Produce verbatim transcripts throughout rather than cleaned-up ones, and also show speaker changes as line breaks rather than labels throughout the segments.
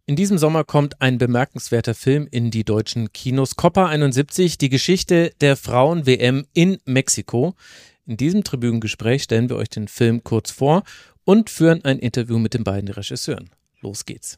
In diesem Sommer kommt ein bemerkenswerter Film in die deutschen Kinos. Copa einundsiebzig, die Geschichte der Frauen-W M in Mexiko. In diesem Tribünengespräch stellen wir euch den Film kurz vor und führen ein Interview mit den beiden Regisseuren. Los geht's.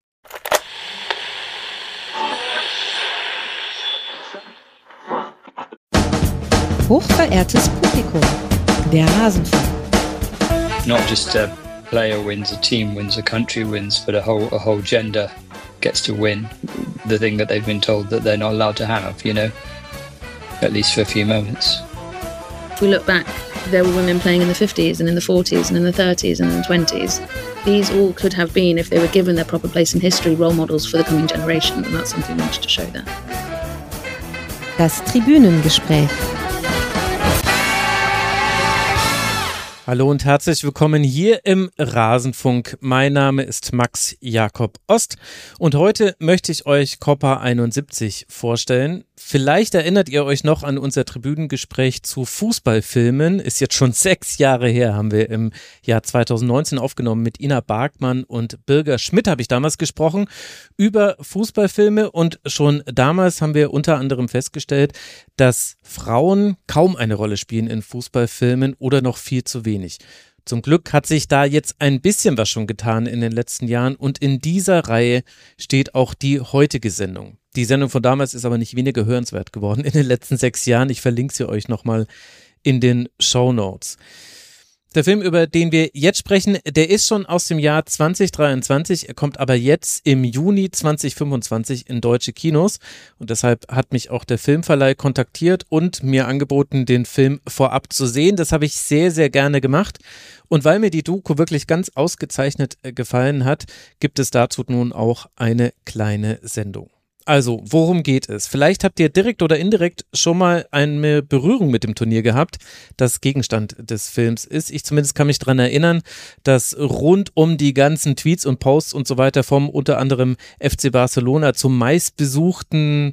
Hochverehrtes Publikum, der Rasenfunk.
Not just a player wins, a team wins, a country wins, but a whole a whole gender gets to win the thing that they've been told that they're not allowed to have, you know, at least for a few moments.
If we look back, there were women playing in the fifties and in the forties and in the thirties and in the twenties. These all could have been, if they were given their proper place in history, role models for the coming generation, and that's something we wanted to show them.
Das Tribünengespräch.
Hallo und herzlich willkommen hier im Rasenfunk. Mein Name ist Max Jakob Ost und heute möchte ich euch Copa einundsiebzig vorstellen. Vielleicht erinnert ihr euch noch an unser Tribünengespräch zu Fußballfilmen. Ist jetzt schon sechs Jahre her, haben wir im Jahr zweitausendneunzehn aufgenommen. Mit Ina Barkmann und Birger Schmidt habe ich damals gesprochen über Fußballfilme und schon damals haben wir unter anderem festgestellt, dass Frauen kaum eine Rolle spielen in Fußballfilmen oder noch viel zu wenig. Zum Glück hat sich da jetzt ein bisschen was schon getan in den letzten Jahren und in dieser Reihe steht auch die heutige Sendung. Die Sendung von damals ist aber nicht weniger hörenswert geworden in den letzten sechs Jahren. Ich verlinke sie euch nochmal in den Shownotes. Der Film, über den wir jetzt sprechen, der ist schon aus dem Jahr zwanzig dreiundzwanzig, er kommt aber jetzt im Juni zwanzig fünfundzwanzig in deutsche Kinos und deshalb hat mich auch der Filmverleih kontaktiert und mir angeboten, den Film vorab zu sehen. Das habe ich sehr, sehr gerne gemacht und weil mir die Doku wirklich ganz ausgezeichnet gefallen hat, gibt es dazu nun auch eine kleine Sendung. Also, worum geht es? Vielleicht habt ihr direkt oder indirekt schon mal eine Berührung mit dem Turnier gehabt, das Gegenstand des Films ist. Ich zumindest kann mich daran erinnern, dass rund um die ganzen Tweets und Posts und so weiter vom unter anderem F C Barcelona zum meistbesuchten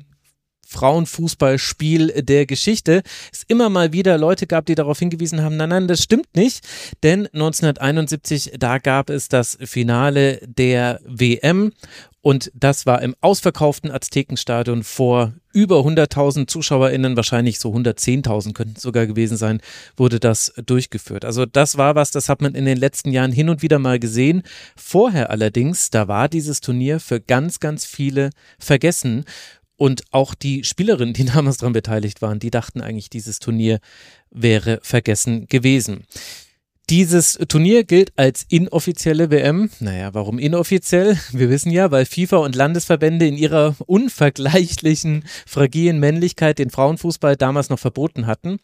Frauenfußballspiel der Geschichte es immer mal wieder Leute gab, die darauf hingewiesen haben, nein, nein, das stimmt nicht, denn neunzehnhunderteinundsiebzig, da gab es das Finale der W M und das war im ausverkauften Aztekenstadion vor über hunderttausend ZuschauerInnen, wahrscheinlich so hundertzehntausend könnten es sogar gewesen sein, wurde das durchgeführt. Also das war was, das hat man in den letzten Jahren hin und wieder mal gesehen. Vorher allerdings, da war dieses Turnier für ganz, ganz viele vergessen. Und auch die Spielerinnen, die damals daran beteiligt waren, die dachten eigentlich, dieses Turnier wäre vergessen gewesen. Dieses Turnier gilt als inoffizielle W M. Naja, warum inoffiziell? Wir wissen ja, weil FIFA und Landesverbände in ihrer unvergleichlichen, fragilen Männlichkeit den Frauenfußball damals noch verboten hatten.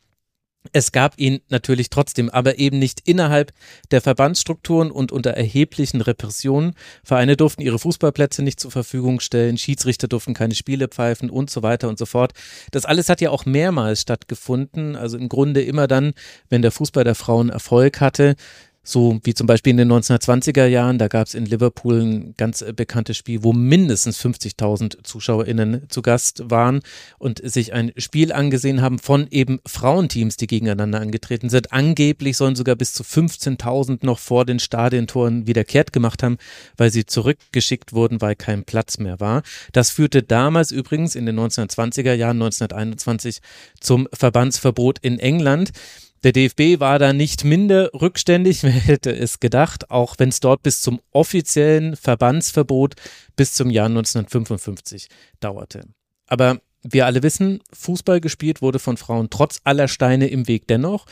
Es gab ihn natürlich trotzdem, aber eben nicht innerhalb der Verbandsstrukturen und unter erheblichen Repressionen. Vereine durften ihre Fußballplätze nicht zur Verfügung stellen, Schiedsrichter durften keine Spiele pfeifen und so weiter und so fort. Das alles hat ja auch mehrmals stattgefunden, also im Grunde immer dann, wenn der Fußball der Frauen Erfolg hatte. So wie zum Beispiel in den neunzehnhundertzwanziger Jahren, da gab es in Liverpool ein ganz äh, bekanntes Spiel, wo mindestens fünfzigtausend ZuschauerInnen zu Gast waren und sich ein Spiel angesehen haben von eben Frauenteams, die gegeneinander angetreten sind. Angeblich sollen sogar bis zu fünfzehntausend noch vor den Stadiontoren wieder kehrt gemacht haben, weil sie zurückgeschickt wurden, weil kein Platz mehr war. Das führte damals übrigens in den neunzehnhundertzwanziger Jahren, neunzehnhunderteinundzwanzig, zum Verbandsverbot in England. Der D F B war da nicht minder rückständig, wer hätte es gedacht, auch wenn es dort bis zum offiziellen Verbandsverbot bis zum Jahr neunzehnhundertfünfundfünfzig dauerte. Aber wir alle wissen, Fußball gespielt wurde von Frauen trotz aller Steine im Weg dennoch.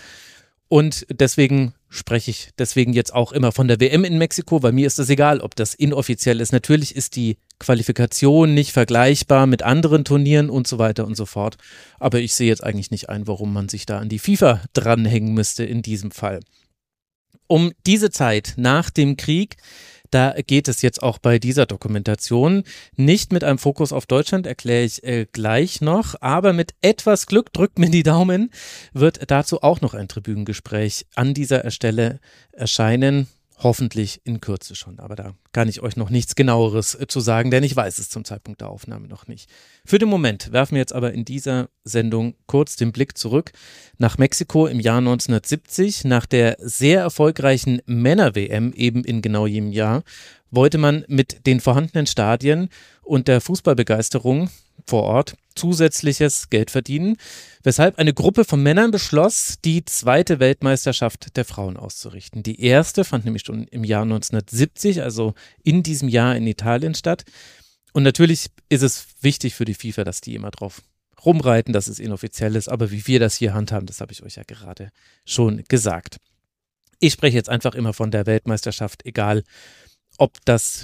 Und deswegen spreche ich deswegen jetzt auch immer von der W M in Mexiko, weil mir ist es egal, ob das inoffiziell ist. Natürlich ist die Qualifikation nicht vergleichbar mit anderen Turnieren und so weiter und so fort. Aber ich sehe jetzt eigentlich nicht ein, warum man sich da an die FIFA dranhängen müsste in diesem Fall. Um diese Zeit nach dem Krieg, da geht es jetzt auch bei dieser Dokumentation nicht mit einem Fokus auf Deutschland, erkläre ich äh, gleich noch, aber mit etwas Glück, drückt mir die Daumen, wird dazu auch noch ein Tribünengespräch an dieser Stelle erscheinen. Hoffentlich in Kürze schon, aber da kann ich euch noch nichts Genaueres zu sagen, denn ich weiß es zum Zeitpunkt der Aufnahme noch nicht. Für den Moment werfen wir jetzt aber in dieser Sendung kurz den Blick zurück nach Mexiko im Jahr neunzehnhundertsiebzig, nach der sehr erfolgreichen Männer-W M eben in genau jenem Jahr, wollte man mit den vorhandenen Stadien und der Fußballbegeisterung vor Ort zusätzliches Geld verdienen, weshalb eine Gruppe von Männern beschloss, die zweite Weltmeisterschaft der Frauen auszurichten. Die erste fand nämlich schon im Jahr neunzehnhundertsiebzig, also in diesem Jahr in Italien statt. Und natürlich ist es wichtig für die FIFA, dass die immer drauf rumreiten, dass es inoffiziell ist, aber wie wir das hier handhaben, das habe ich euch ja gerade schon gesagt. Ich spreche jetzt einfach immer von der Weltmeisterschaft, egal ob das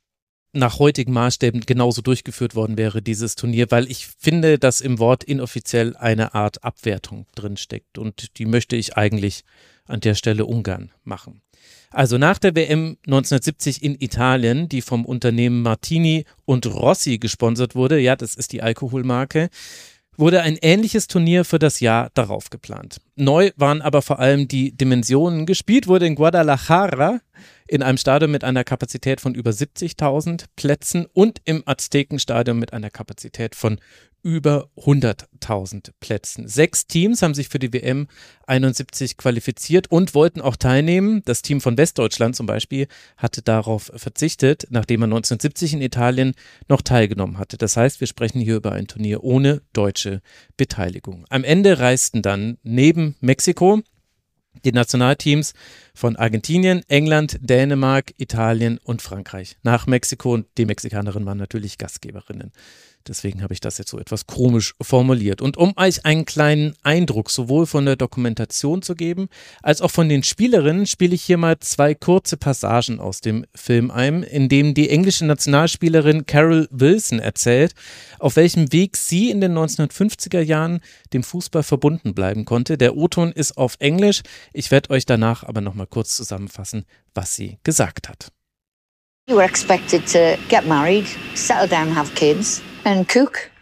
nach heutigen Maßstäben genauso durchgeführt worden wäre, dieses Turnier, weil ich finde, dass im Wort inoffiziell eine Art Abwertung drinsteckt und die möchte ich eigentlich an der Stelle ungern machen. Also nach der W M neunzehnhundertsiebzig in Italien, die vom Unternehmen Martini und Rossi gesponsert wurde, ja, das ist die Alkoholmarke, wurde ein ähnliches Turnier für das Jahr darauf geplant. Neu waren aber vor allem die Dimensionen. Gespielt wurde in Guadalajara in einem Stadion mit einer Kapazität von über siebzigtausend Plätzen und im Aztekenstadion mit einer Kapazität von über hunderttausend Plätzen. Sechs Teams haben sich für die W M einundsiebzig qualifiziert und wollten auch teilnehmen. Das Team von Westdeutschland zum Beispiel hatte darauf verzichtet, nachdem man neunzehnhundertsiebzig in Italien noch teilgenommen hatte. Das heißt, wir sprechen hier über ein Turnier ohne deutsche Beteiligung. Am Ende reisten dann neben Mexiko die Nationalteams von Argentinien, England, Dänemark, Italien und Frankreich nach Mexiko und die Mexikanerinnen waren natürlich Gastgeberinnen. Deswegen habe ich das jetzt so etwas komisch formuliert. Und um euch einen kleinen Eindruck sowohl von der Dokumentation zu geben, als auch von den Spielerinnen, spiele ich hier mal zwei kurze Passagen aus dem Film ein, in dem die englische Nationalspielerin Carol Wilson erzählt, auf welchem Weg sie in den neunzehnhundertfünfziger Jahren dem Fußball verbunden bleiben konnte. Der O-Ton ist auf Englisch. Ich werde euch danach aber nochmal kurz zusammenfassen, was sie gesagt hat.
You were expected to get married, settle down, have kids and cook.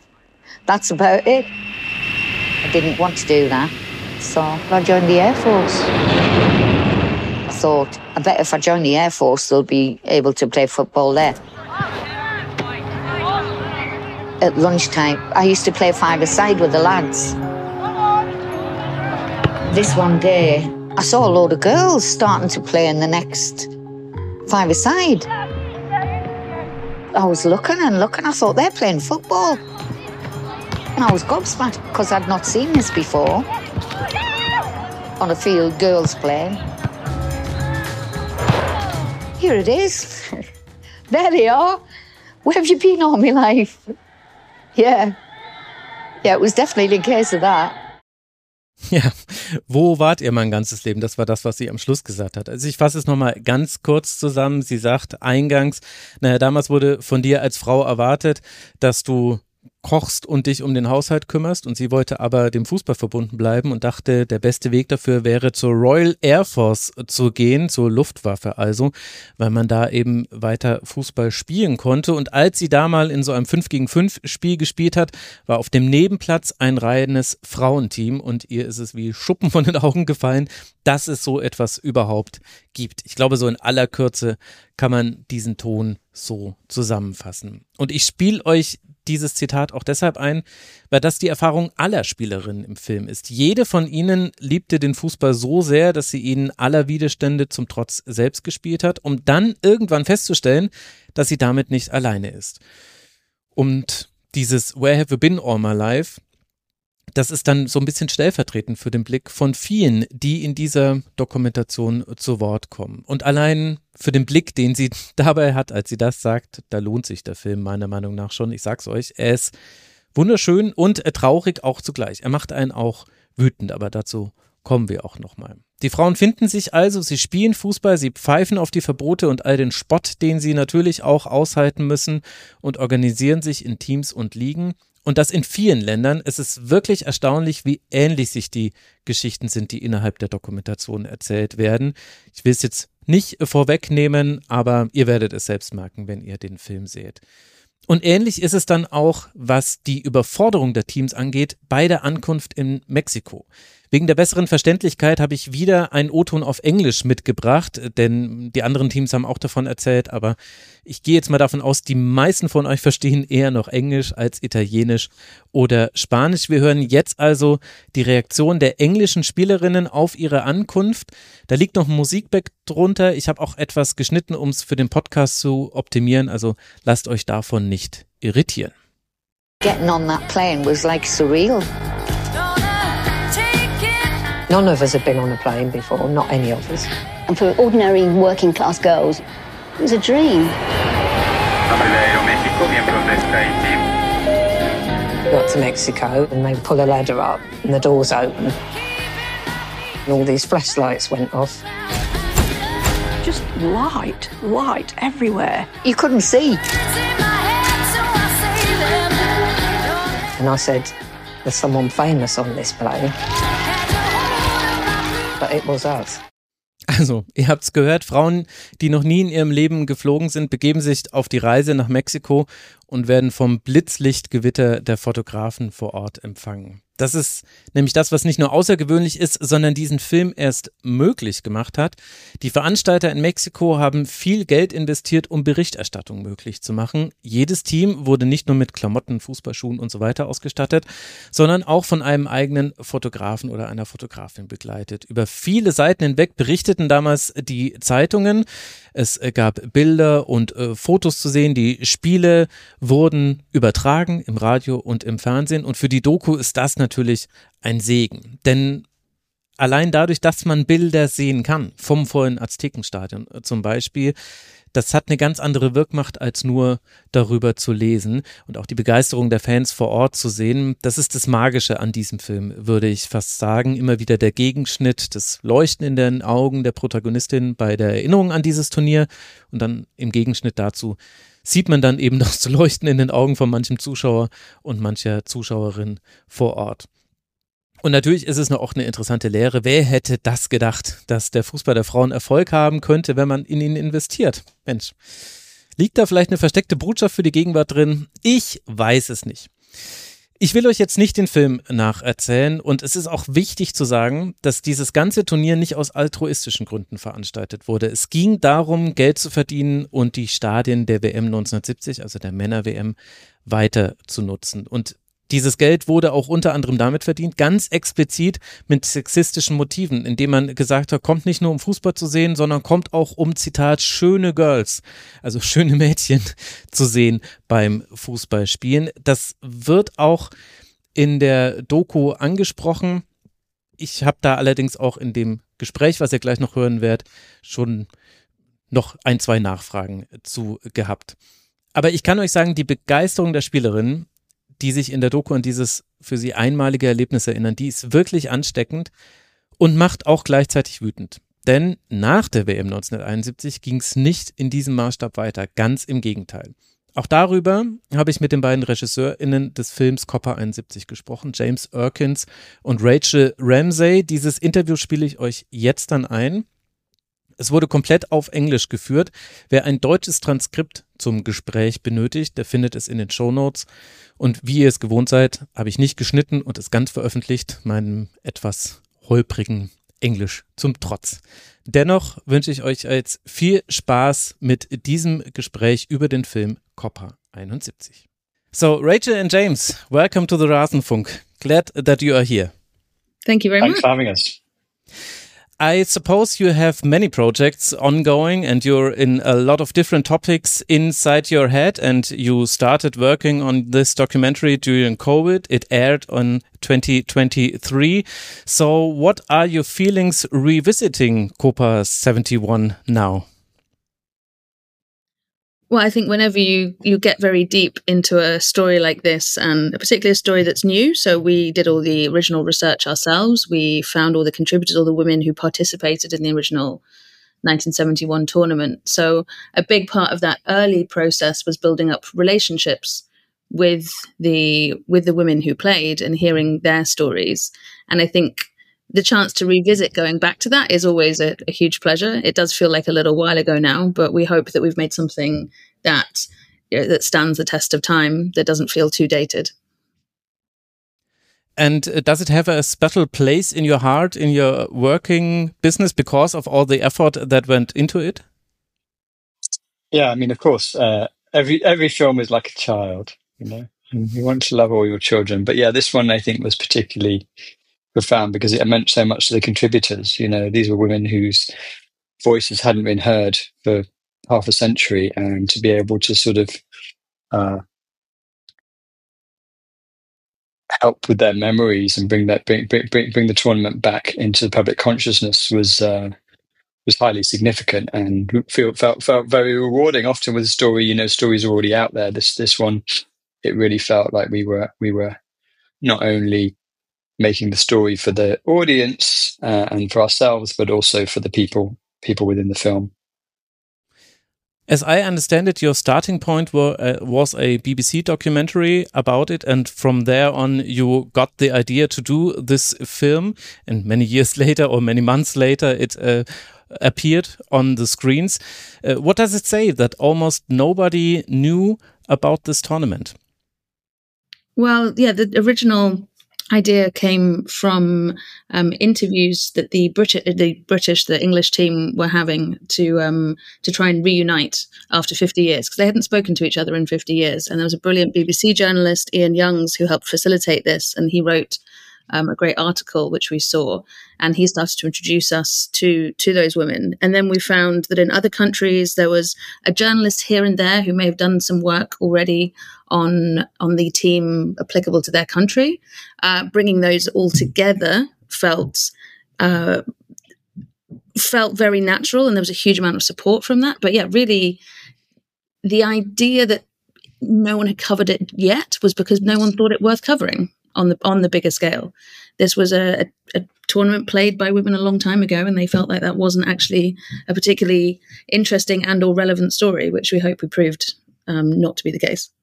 That's about it. I didn't want to do that, so I joined the Air Force. I thought, I bet if I join the Air Force, they'll be able to play football there. At lunchtime, I used to play five-a-side with the lads. This one day, I saw a load of girls starting to play in the next five-a-side. I was looking and looking, I thought they're playing football. And I was gobsmacked because I'd not seen this before. On a field, girls playing. Here it is. There they are. Where have you been all my life? Yeah. Yeah, it was definitely a case of that.
Ja, wo wart ihr mein ganzes Leben? Das war das, was sie am Schluss gesagt hat. Also ich fasse es nochmal ganz kurz zusammen. Sie sagt eingangs, naja, damals wurde von dir als Frau erwartet, dass du kochst und dich um den Haushalt kümmerst und sie wollte aber dem Fußball verbunden bleiben und dachte, der beste Weg dafür wäre zur Royal Air Force zu gehen, zur Luftwaffe also, weil man da eben weiter Fußball spielen konnte und als sie da mal in so einem fünf gegen fünf Spiel gespielt hat, war auf dem Nebenplatz ein reines Frauenteam und ihr ist es wie Schuppen von den Augen gefallen, dass es so etwas überhaupt gibt. Ich glaube, so in aller Kürze kann man diesen Ton so zusammenfassen. Und ich spiele euch dieses Zitat auch deshalb ein, weil das die Erfahrung aller Spielerinnen im Film ist. Jede von ihnen liebte den Fußball so sehr, dass sie ihn aller Widerstände zum Trotz selbst gespielt hat, um dann irgendwann festzustellen, dass sie damit nicht alleine ist. Und dieses Where have you been all my life, das ist dann so ein bisschen stellvertretend für den Blick von vielen, die in dieser Dokumentation zu Wort kommen. Und allein für den Blick, den sie dabei hat, als sie das sagt, da lohnt sich der Film meiner Meinung nach schon. Ich sag's euch, er ist wunderschön und traurig auch zugleich. Er macht einen auch wütend, aber dazu kommen wir auch nochmal. Die Frauen finden sich also, sie spielen Fußball, sie pfeifen auf die Verbote und all den Spott, den sie natürlich auch aushalten müssen und organisieren sich in Teams und Ligen. Und das in vielen Ländern. Es ist wirklich erstaunlich, wie ähnlich sich die Geschichten sind, die innerhalb der Dokumentation erzählt werden. Ich will es jetzt nicht vorwegnehmen, aber ihr werdet es selbst merken, wenn ihr den Film seht. Und ähnlich ist es dann auch, was die Überforderung der Teams angeht, bei der Ankunft in Mexiko. Wegen der besseren Verständlichkeit habe ich wieder einen O-Ton auf Englisch mitgebracht, denn die anderen Teams haben auch davon erzählt, aber ich gehe jetzt mal davon aus, die meisten von euch verstehen eher noch Englisch als Italienisch oder Spanisch. Wir hören jetzt also die Reaktion der englischen Spielerinnen auf ihre Ankunft. Da liegt noch ein Musikback drunter. Ich habe auch etwas geschnitten, um es für den Podcast zu optimieren, also lasst euch davon nicht irritieren.
Getting on that plane was like surreal.
None of us had been on a plane before, not any of us.
And for ordinary working class girls, it was a dream.
We got to Mexico and they pull a ladder up and the doors open. And all these flashlights went off.
Just light, light everywhere.
You couldn't see.
And I said, there's someone famous on this plane. But it was us.
Also, ihr habt es gehört, Frauen, die noch nie in ihrem Leben geflogen sind, begeben sich auf die Reise nach Mexiko und werden vom Blitzlichtgewitter der Fotografen vor Ort empfangen. Das ist nämlich das, was nicht nur außergewöhnlich ist, sondern diesen Film erst möglich gemacht hat. Die Veranstalter in Mexiko haben viel Geld investiert, um Berichterstattung möglich zu machen. Jedes Team wurde nicht nur mit Klamotten, Fußballschuhen und so weiter ausgestattet, sondern auch von einem eigenen Fotografen oder einer Fotografin begleitet. Über viele Seiten hinweg berichteten damals die Zeitungen. Es gab Bilder und äh, Fotos zu sehen. Die Spiele wurden übertragen im Radio und im Fernsehen. Und für die Doku ist das natürlich ein Segen. Denn allein dadurch, dass man Bilder sehen kann, vom vollen Aztekenstadion zum Beispiel, das hat eine ganz andere Wirkmacht, als nur darüber zu lesen. Und auch die Begeisterung der Fans vor Ort zu sehen, das ist das Magische an diesem Film, würde ich fast sagen. Immer wieder der Gegenschnitt, das Leuchten in den Augen der Protagonistin bei der Erinnerung an dieses Turnier. Und dann im Gegenschnitt dazu sieht man dann eben das Leuchten in den Augen von manchem Zuschauer und mancher Zuschauerin vor Ort. Und natürlich ist es noch auch eine interessante Lehre. Wer hätte das gedacht, dass der Fußball der Frauen Erfolg haben könnte, wenn man in ihn investiert? Mensch, liegt da vielleicht eine versteckte Botschaft für die Gegenwart drin? Ich weiß es nicht. Ich will euch jetzt nicht den Film nacherzählen und es ist auch wichtig zu sagen, dass dieses ganze Turnier nicht aus altruistischen Gründen veranstaltet wurde. Es ging darum, Geld zu verdienen und die Stadien der W M neunzehnhundertsiebzig, also der Männer-W M, weiter zu nutzen. Und dieses Geld wurde auch unter anderem damit verdient, ganz explizit mit sexistischen Motiven, indem man gesagt hat, kommt nicht nur um Fußball zu sehen, sondern kommt auch um, Zitat, schöne Girls, also schöne Mädchen zu sehen beim Fußballspielen. Das wird auch in der Doku angesprochen. Ich habe da allerdings auch in dem Gespräch, was ihr gleich noch hören werdet, schon noch ein, zwei Nachfragen zu gehabt. Aber ich kann euch sagen, die Begeisterung der Spielerinnen, die sich in der Doku an dieses für sie einmalige Erlebnis erinnern, die ist wirklich ansteckend und macht auch gleichzeitig wütend. Denn nach der W M neunzehnhunderteinundsiebzig ging es nicht in diesem Maßstab weiter, ganz im Gegenteil. Auch darüber habe ich mit den beiden RegisseurInnen des Films Copa einundsiebzig gesprochen, James Erkins und Rachel Ramsay. Dieses Interview spiele ich euch jetzt dann ein. Es wurde komplett auf Englisch geführt. Wer ein deutsches Transkript zum Gespräch benötigt, der findet es in den Shownotes. Und wie ihr es gewohnt seid, habe ich nicht geschnitten und es ganz veröffentlicht, meinem etwas holprigen Englisch zum Trotz. Dennoch wünsche ich euch jetzt viel Spaß mit diesem Gespräch über den Film Copa einundsiebzig. So, Rachel and James, welcome to the Rasenfunk. Glad that you are here.
Thank you very
Thanks
much.
for having us.
I suppose you have many projects ongoing and you're in a lot of different topics inside your head, and you started working on this documentary during COVID. It aired on twenty twenty-three. So what are your feelings revisiting Copa seventy-one now?
Well, I think whenever you, you get very deep into a story like this, and particularly a story that's new, so we did all the original research ourselves. We found all the contributors, all the women who participated in the original nineteen seventy-one tournament. So a big part of that early process was building up relationships with the with the women who played and hearing their stories. And I think the chance to revisit going back to that is always a, a huge pleasure. It does feel like a little while ago now, but we hope that we've made something that you know, that stands the test of time, that doesn't feel too dated.
And uh, does it have a special place in your heart, in your working business, because of all the effort that went into it?
Yeah, I mean, of course, uh, every every film is like a child, you know. And you want to love all your children, but yeah, this one I think was particularly profound because it meant so much to the contributors. You know, these were women whose voices hadn't been heard for half a century, and to be able to sort of uh, help with their memories and bring that bring bring bring, bring the tournament back into public consciousness was uh, was highly significant and feel felt felt very rewarding. Often with a story, you know, stories are already out there. This this one, it really felt like we were we were not only making the story for the audience uh, and for ourselves, but also for the people people within the film.
As I understand it, your starting point were, uh, was a B B C documentary about it, and from there on you got the idea to do this film, and many years later or many months later it uh, appeared on the screens. Uh, what does it say that almost nobody knew about this tournament?
Well, yeah, the original idea came from um, interviews that the British, the British, the English team were having to um, to try and reunite after fifty years, because they hadn't spoken to each other in fifty years. And there was a brilliant B B C journalist, Ian Youngs, who helped facilitate this, and he wrote um, a great article which we saw, and he started to introduce us to to those women. And then we found that in other countries there was a journalist here and there who may have done some work already on on the team applicable to their country. Uh, bringing those all together felt uh, felt very natural, and there was a huge amount of support from that. But yeah, really, the idea that no one had covered it yet was because no one thought it worth covering on the on the bigger scale. This was a, a, a tournament played by women a long time ago, and they felt like that wasn't actually a particularly interesting and or relevant story, which we hope we proved um, not to be the case.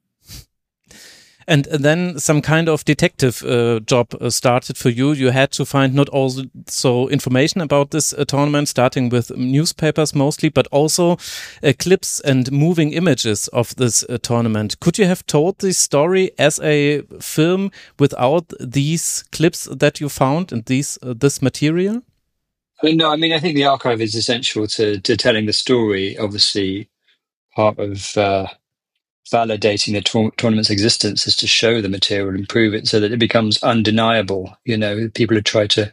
And then some kind of detective uh, job uh, started for you. You had to find not also information about this uh, tournament, starting with newspapers mostly, but also uh, clips and moving images of this uh, tournament. Could you have told this story as a film without these clips that you found and these uh, this material?
I mean, no, I mean, I think the archive is essential to, to telling the story. Obviously, part of uh, validating the tour- tournament's existence is to show the material and prove it so that it becomes undeniable. You know, people have tried to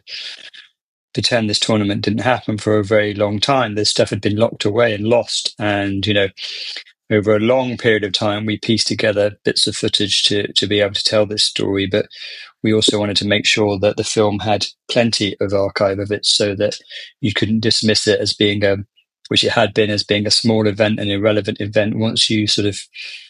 pretend this tournament didn't happen for a very long time. This stuff had been locked away and lost. And, you know, over a long period of time, we pieced together bits of footage to, to be able to tell this story. But we also wanted to make sure that the film had plenty of archive of it so that you couldn't dismiss it as being a, which it had been, as being a small event, an irrelevant event. Once you sort of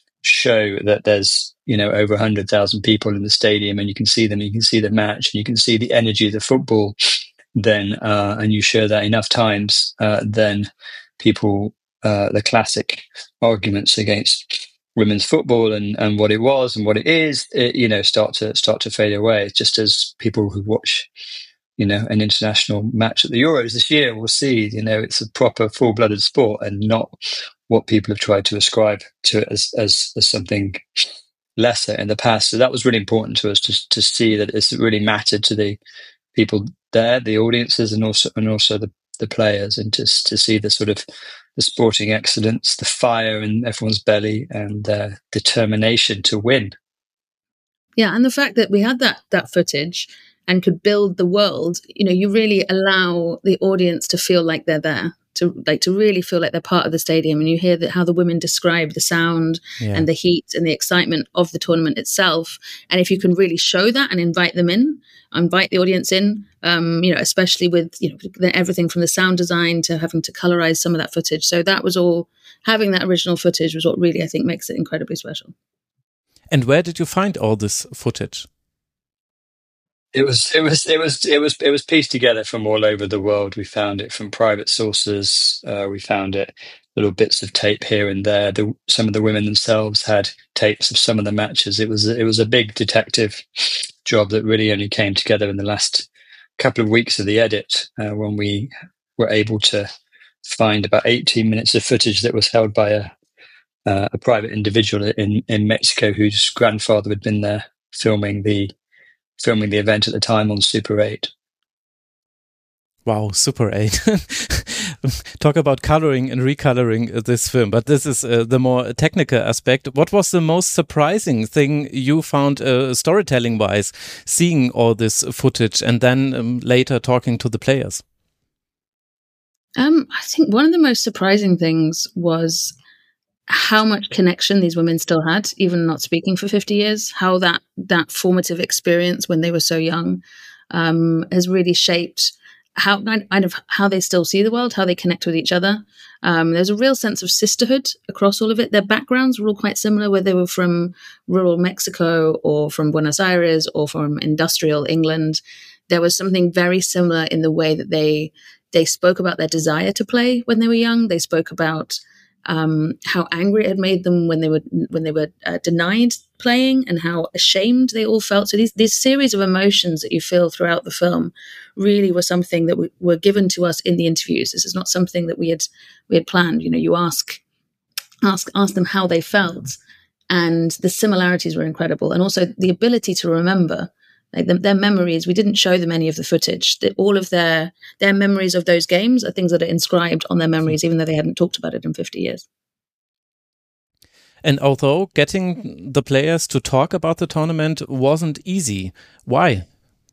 show that there's, you know, over one hundred thousand people in the stadium and you can see them, you can see the match, and you can see the energy of the football, then, uh, and you show that enough times, uh, then people, uh, the classic arguments against women's football and, and what it was and what it is, it, you know, start to start to fade away. Just as people who watch, you know, an international match at the Euros this year will see, you know, it's a proper full-blooded sport and not what people have tried to ascribe to it as, as, as something lesser in the past. So that was really important to us to, to see that it's really mattered to the people there, the audiences, and also and also the, the players, and just to see the sort of the sporting excellence, the fire in everyone's belly, and uh, determination to win.
Yeah, and the fact that we had that that footage and could build the world, you know, you really allow the audience to feel like they're there, to like to really feel like they're part of the stadium. And you hear that how the women describe the sound yeah. and the heat and the excitement of the tournament itself. And if you can really show that and invite them in, invite the audience in, um, you know, especially with, you know, everything from the sound design to having to colorize some of that footage. So that was all, having that original footage was what really, I think, makes it incredibly special.
And where did you find all this footage?
It was, it was, it was, it was, it was pieced together from all over the world. We found it from private sources. Uh, we found it little bits of tape here and there. The, some of the women themselves had tapes of some of the matches. It was, it was a big detective job that really only came together in the last couple of weeks of the edit, uh, when we were able to find about eighteen minutes of footage that was held by a uh, a private individual in in Mexico whose grandfather had been there filming the filming the event at the time on Super eight.
Wow, Super eight. Talk about coloring and recoloring this film. But this is uh, the more technical aspect. What was the most surprising thing you found uh, storytelling-wise, seeing all this footage and then um, later talking to the players?
Um, I think one of the most surprising things was how much connection these women still had, even not speaking for fifty years, how that, that formative experience when they were so young um, has really shaped how kind of how they still see the world, how they connect with each other. Um, there's a real sense of sisterhood across all of it. Their backgrounds were all quite similar, whether they were from rural Mexico or from Buenos Aires or from industrial England. There was something very similar in the way that they they spoke about their desire to play when they were young. They spoke about um, how angry it had made them when they were when they were uh, denied playing, and how ashamed they all felt. So these these series of emotions that you feel throughout the film really were something that we, were given to us in the interviews. This is not something that we had we had planned. You know, you ask ask ask them how they felt, and the similarities were incredible, and also the ability to remember. Like the, their memories, we didn't show them any of the footage. The, all of their their memories of those games are things that are inscribed on their memories, even though they hadn't talked about it in fifty years.
And although getting the players to talk about the tournament wasn't easy, why?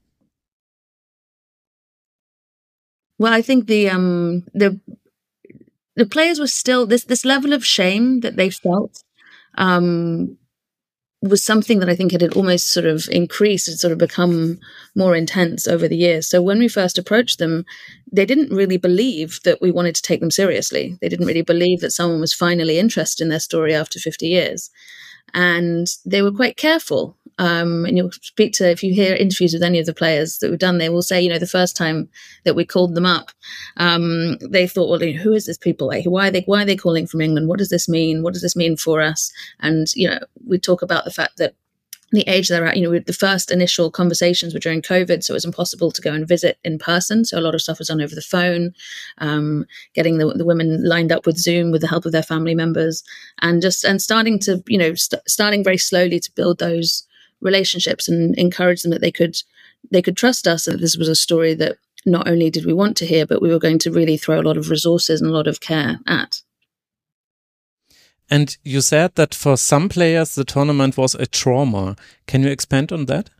Well, I think the um the the players were still this this level of shame that they felt um was something that I think it had almost sort of increased, had sort of become more intense over the years. So when we first approached them, they didn't really believe that we wanted to take them seriously. They didn't really believe that someone was finally interested in their story after fifty years. And they were quite careful. Um, and you'll speak to, if you hear interviews with any of the players that we've done, they will say, you know, the first time that we called them up, um, they thought, well, you know, who is this people? Like, why are they, why are they calling from England? What does this mean? What does this mean for us? And, you know, we talk about the fact that the age they're at, you know, the first initial conversations were during COVID, so it was impossible to go and visit in person. So a lot of stuff was done over the phone, um, getting the, the women lined up with Zoom with the help of their family members, and just and starting to, you know, st- starting very slowly to build those relationships and encourage them that they could they could trust us, and that this was a story that not only did we want to hear, but we were going to really throw a lot of resources and a lot of care at.
And you said that for some players the tournament was a trauma. Can you expand on that?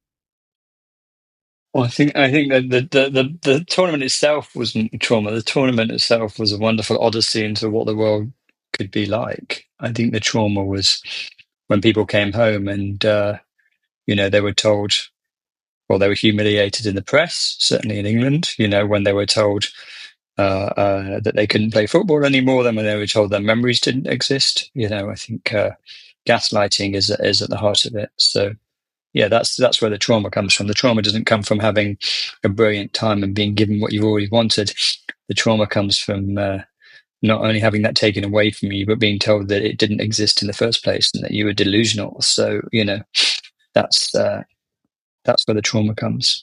Well, I think I think that the, the the the tournament itself wasn't a trauma. The tournament itself was a wonderful odyssey into what the world could be like. I think the trauma was when people came home and uh, you know, they were told, well, they were humiliated in the press, certainly in England. You know, when they were told uh, uh, that they couldn't play football anymore, then when they were told their memories didn't exist. You know, I think uh, gaslighting is is at the heart of it. So. Yeah, that's that's where the trauma comes from. The trauma doesn't come from having a brilliant time and being given what you've already wanted. The trauma comes from uh, not only having that taken away from you, but being told that it didn't exist in the first place and that you were delusional. So, you know, that's uh, that's where the trauma comes.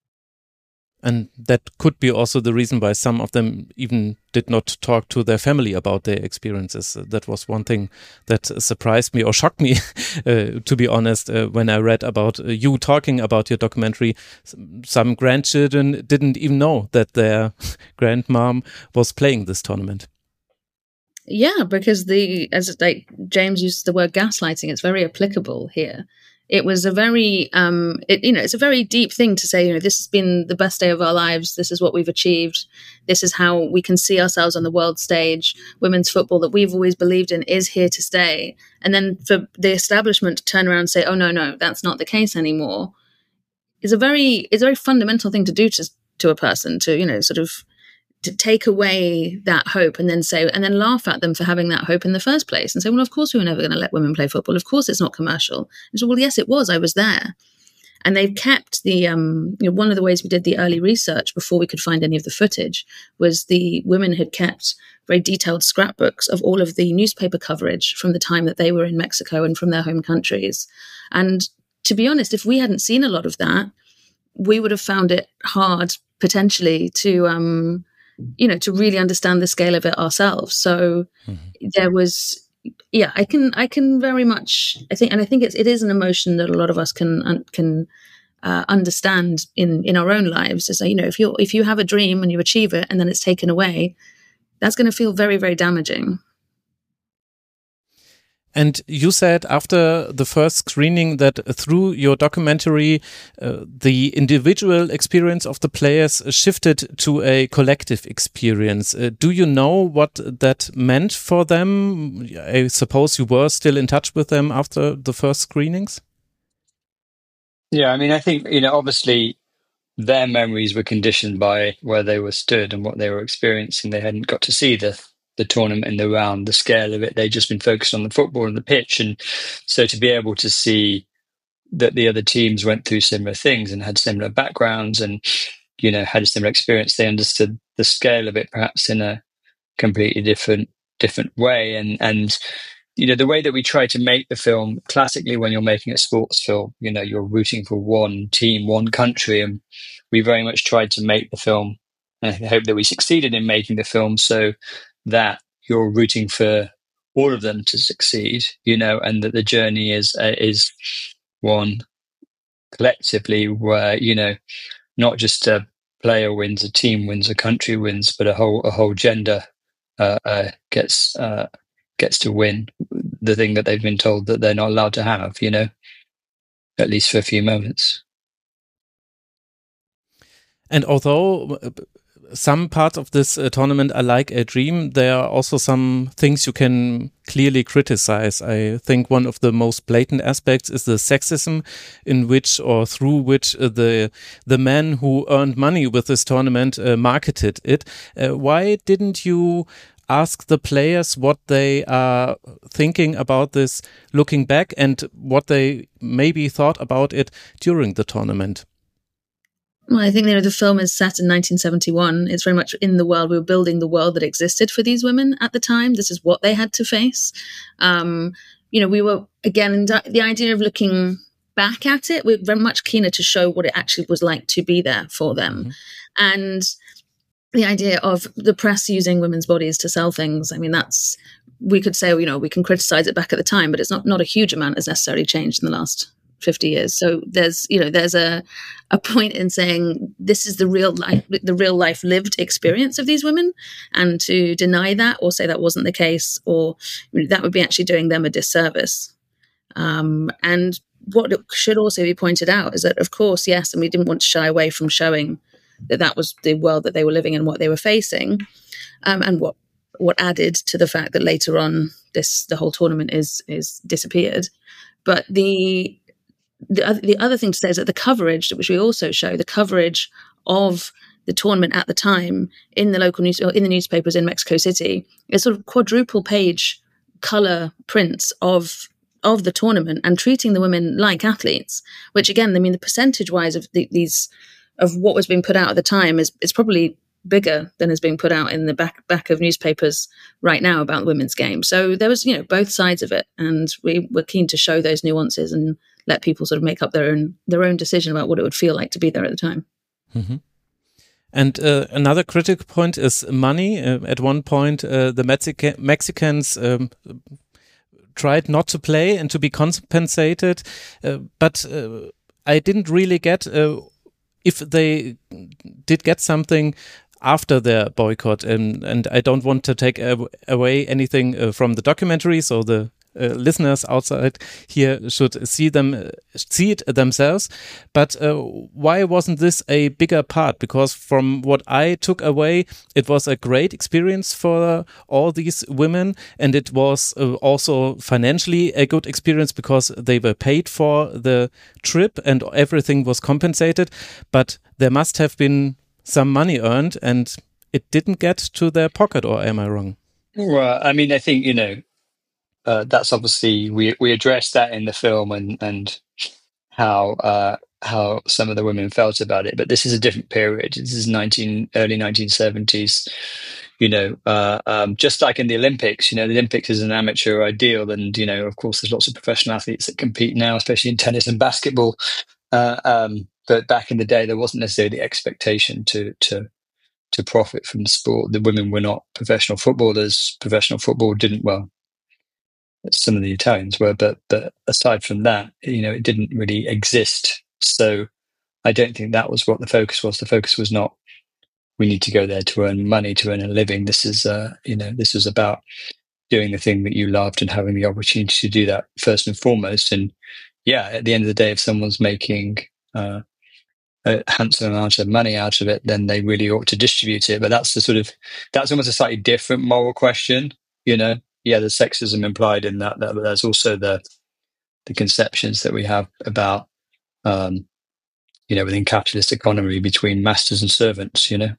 And that could be also the reason why some of them even did not talk to their family about their experiences. That was one thing that surprised me or shocked me, uh, to be honest, uh, when I read about uh, you talking about your documentary. Some grandchildren didn't even know that their grandmom was playing this tournament.
Yeah, because the as like James used the word gaslighting, it's very applicable here. It was a very, um, it, you know, it's a very deep thing to say, you know, this has been the best day of our lives. This is what we've achieved. This is how we can see ourselves on the world stage. Women's football that we've always believed in is here to stay. And then for the establishment to turn around and say, oh, no, no, that's not the case anymore, is a very, is a very fundamental thing to do to, to a person, to, you know, sort of to take away that hope and then say, and then laugh at them for having that hope in the first place and say, well, of course we were never going to let women play football. Of course it's not commercial. And so, well, yes, it was. I was there. And they've kept the, um, you know, one of the ways we did the early research before we could find any of the footage was the women had kept very detailed scrapbooks of all of the newspaper coverage from the time that they were in Mexico and from their home countries. And to be honest, if we hadn't seen a lot of that, we would have found it hard potentially to, um, you know, to really understand the scale of it ourselves. So mm-hmm. there was, yeah, I can, I can very much, I think, and I think it's, it is an emotion that a lot of us can, can uh, understand in in our own lives is that, you know, if you if you have a dream and you achieve it and then it's taken away, that's going to feel very, very damaging.
And you said after the first screening that through your documentary, uh, the individual experience of the players shifted to a collective experience. Uh, do you know what that meant for them? I suppose you were still in touch with them after the first screenings?
Yeah, I mean, I think, you know, obviously their memories were conditioned by where they were stood and what they were experiencing. They hadn't got to see the the tournament and the round, the scale of it. They'd just been focused on the football and the pitch. And so to be able to see that the other teams went through similar things and had similar backgrounds and, you know, had a similar experience, they understood the scale of it perhaps in a completely different different way. And and you know, the way that we try to make the film, classically when you're making a sports film, you know, you're rooting for one team, one country, and we very much tried to make the film, and I hope that we succeeded in making the film so that you're rooting for all of them to succeed, you know, and that the journey is uh, is one collectively where, you know, not just a player wins, a team wins, a country wins, but a whole a whole gender uh, uh, gets uh, gets to win the thing that they've been told that they're not allowed to have, you know, at least for a few moments.
And although some parts of this uh, tournament are like a dream, there are also some things you can clearly criticize. I think one of the most blatant aspects is the sexism in which or through which uh, the the men who earned money with this tournament uh, marketed it. Uh, why didn't you ask the players what they are thinking about this looking back and what they maybe thought about it during the tournament?
Well, I think, you know, the film is set in nineteen seventy-one. It's very much in the world. We were building the world that existed for these women at the time. This is what they had to face. Um, you know, we were, again, the idea of looking back at it, we're very much keener to show what it actually was like to be there for them. Mm-hmm. And the idea of the press using women's bodies to sell things, I mean, that's, we could say, you know, we can criticize it back at the time, but it's not, not a huge amount has necessarily changed in the last fifty years. So there's, you know, there's a, a point in saying this is the real life, the real life lived experience of these women. And to deny that or say that wasn't the case, or you know, that would be actually doing them a disservice. Um, and what should also be pointed out is that, of course, yes, and we didn't want to shy away from showing that that was the world that they were living in, what they were facing, um, and what what added to the fact that later on this the whole tournament is is disappeared. But the the other, the other thing to say is that the coverage, which we also show, the coverage of the tournament at the time in the local news, or in the newspapers in Mexico City, is sort of quadruple page color prints of of the tournament and treating the women like athletes. Which again, I mean, the percentage wise of the, these. of what was being put out at the time is is probably bigger than is being put out in the back back of newspapers right now about the women's game. So there was, you know, both sides of it, and we were keen to show those nuances and let people sort of make up their own their own decision about what it would feel like to be there at the time.
Mm-hmm. And uh, another critical point is money. Uh, at one point, uh, the Mexica- Mexicans um, tried not to play and to be compensated, uh, but uh, I didn't really get uh, if they did get something after their boycott, and, and I don't want to take away anything uh, from the documentary, so the uh, listeners outside here should see them, uh, see it themselves. But uh, why wasn't this a bigger part? Because from what I took away, it was a great experience for all these women, and it was uh, also financially a good experience because they were paid for the trip and everything was compensated. But there must have been some money earned, and it didn't get to their pocket, or am I wrong?
Well, I mean, I think, you know, uh, that's obviously, we we addressed that in the film, and and how uh, how some of the women felt about it. But this is a different period. This is nineteen early nineteen seventies. You know, uh, um, just like in the Olympics, you know, the Olympics is an amateur ideal, and you know, of course, there's lots of professional athletes that compete now, especially in tennis and basketball. Uh, um, but back in the day, there wasn't necessarily the expectation to to to profit from the sport. The women were not professional footballers. Professional football didn't, well, some of the Italians were, but but aside from that, you know, it didn't really exist. So I don't think that was what the focus was. The focus was not, we need to go there to earn money, to earn a living. This is, uh, you know, this was about doing the thing that you loved and having the opportunity to do that first and foremost. And yeah, at the end of the day, if someone's making uh, a handsome amount of money out of it, then they really ought to distribute it. But that's the sort of, that's almost a slightly different moral question, you know? Yeah, there's sexism implied in that, that but there's also the the conceptions that we have about, um, you know, within capitalist economy between masters and servants, you know?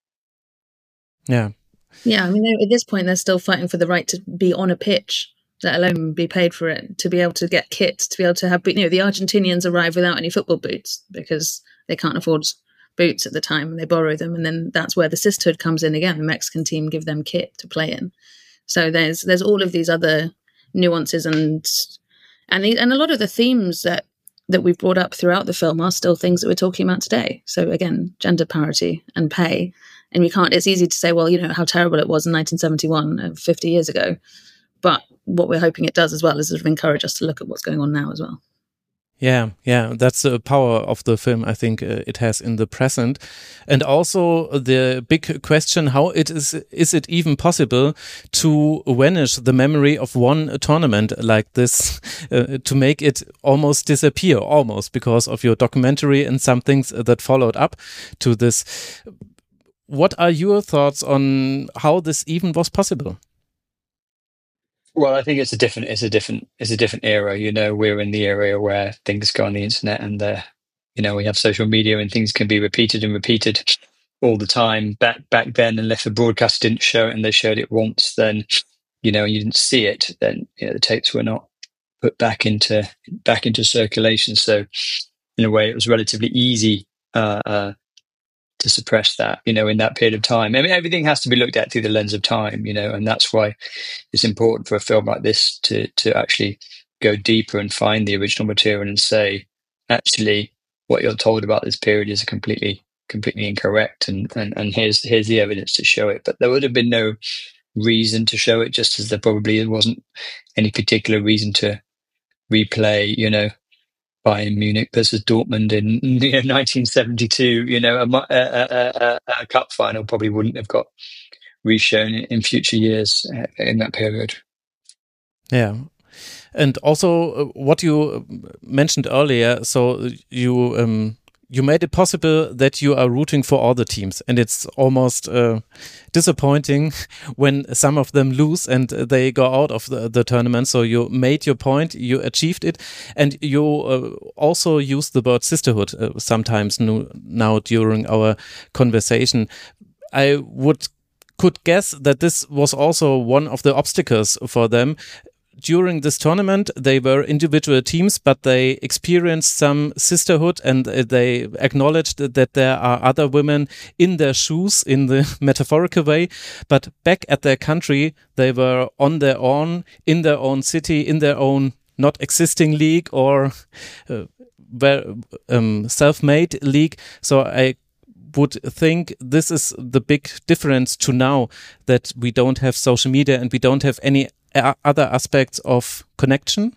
Yeah.
Yeah, I mean, at this point, they're still fighting for the right to be on a pitch, let alone be paid for it, to be able to get kit, to be able to have, you know, the Argentinians arrive without any football boots because they can't afford boots at the time and they borrow them. And then that's where the sisterhood comes in again. The Mexican team give them kit to play in. So there's there's all of these other nuances and and the, and a lot of the themes that that we've brought up throughout the film are still things that we're talking about today. So again, gender parity and pay. And we can't, it's easy to say, well, you know, how terrible it was in nineteen seventy-one, uh, fifty years ago. But what we're hoping it does as well is sort of encourage us to look at what's going on now as well.
Yeah, yeah, that's the power of the film, I think uh, it has in the present. And also the big question, how it is, is it even possible to vanish the memory of one tournament like this, uh, to make it almost disappear, almost, because of your documentary and some things that followed up to this. What are your thoughts on how this even was possible?
Well, I think it's a different, it's a different, it's a different era. You know, we're in the area where things go on the internet, and uh, you know, we have social media, and things can be repeated and repeated all the time. Back back then, unless the broadcast didn't show it and they showed it once, then you know, you didn't see it. Then you know, the tapes were not put back into back into circulation. So, in a way, it was relatively easy uh, uh, to suppress that. You know, in that period of time. I mean, everything has to be looked at through the lens of time. You know, and that's why it's important for a film like this to to actually go deeper and find the original material and say, actually, what you're told about this period is completely completely incorrect, and and and here's here's the evidence to show it. But there would have been no reason to show it, just as there probably wasn't any particular reason to replay, you know, Bayern Munich versus Dortmund in you know, nineteen seventy-two. You know, a, a, a, a cup final probably wouldn't have got reshown in future years in that period.
Yeah. And also uh, what you mentioned earlier, so you um, you made it possible that you are rooting for all the teams, and it's almost uh, disappointing when some of them lose and they go out of the, the tournament. So you made your point, you achieved it, and you uh, also used the word sisterhood uh, sometimes now during our conversation. I would could guess that this was also one of the obstacles for them. During this tournament, they were individual teams, but they experienced some sisterhood, and they acknowledged that there are other women in their shoes in the metaphorical way. But back at their country, they were on their own, in their own city, in their own not existing league or uh, um, self-made league. So I would think this is the big difference to now, that we don't have social media and we don't have any other aspects of connection?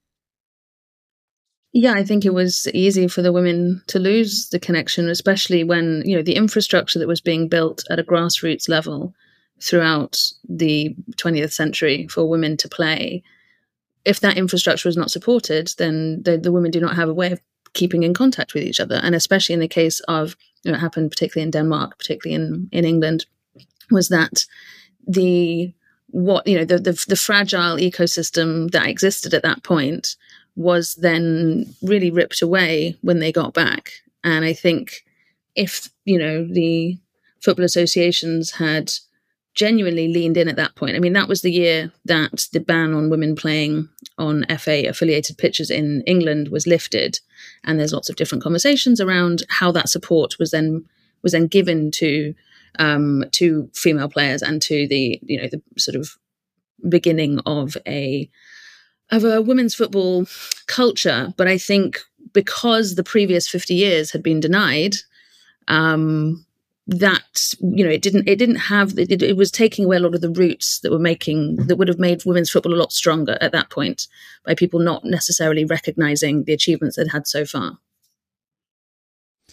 Yeah, I think it was easy for the women to lose the connection, especially when, you know, the infrastructure that was being built at a grassroots level throughout the twentieth century for women to play. If that infrastructure was not supported, then the, the women do not have a way of keeping in contact with each other. And especially in the case of, you know, it happened particularly in Denmark, particularly in, in England, was that the what you know the, the the fragile ecosystem that existed at that point was then really ripped away when they got back. And I think if you know the football associations had genuinely leaned in at that point, I mean, that was the year that the ban on women playing on F A affiliated pitches in England was lifted, and there's lots of different conversations around how that support was then was then given to Um, to female players and to the, you know, the sort of beginning of a of a women's football culture. But I think because the previous fifty years had been denied, um, that you know it didn't it didn't have it, it was taking away a lot of the roots that were making that would have made women's football a lot stronger at that point, by people not necessarily recognizing the achievements they'd had so far.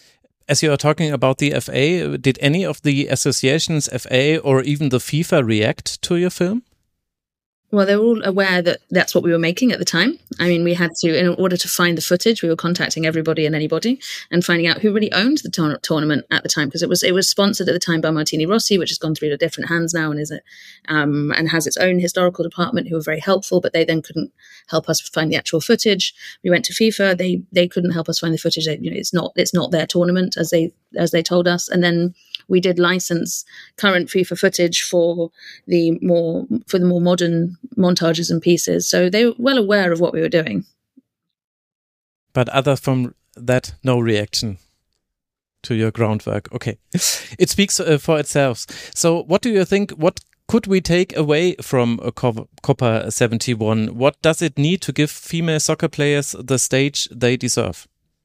as you are talking about the F A, did any of the associations, F A or even the FIFA, react to your film?
Well, they were all aware that that's what we were making at the time. I mean, we had to, in order to find the footage, we were contacting everybody and anybody and finding out who really owned the tour- tournament at the time, because it was it was sponsored at the time by Martini Rossi, which has gone through to different hands now and is a, um, and has its own historical department who were very helpful, but they then couldn't help us find the actual footage. We went to FIFA; they they couldn't help us find the footage. They, you know, it's not it's not their tournament as they as they told us, and then we did license current FIFA footage for the more for the more modern montages and pieces. So they were well aware of what we were doing.
But other from that, no reaction to your groundwork. Okay. It speaks uh, for itself. So what do you think, what could we take away from uh, Copa seventy-one? What does it need to give female soccer players the stage they deserve?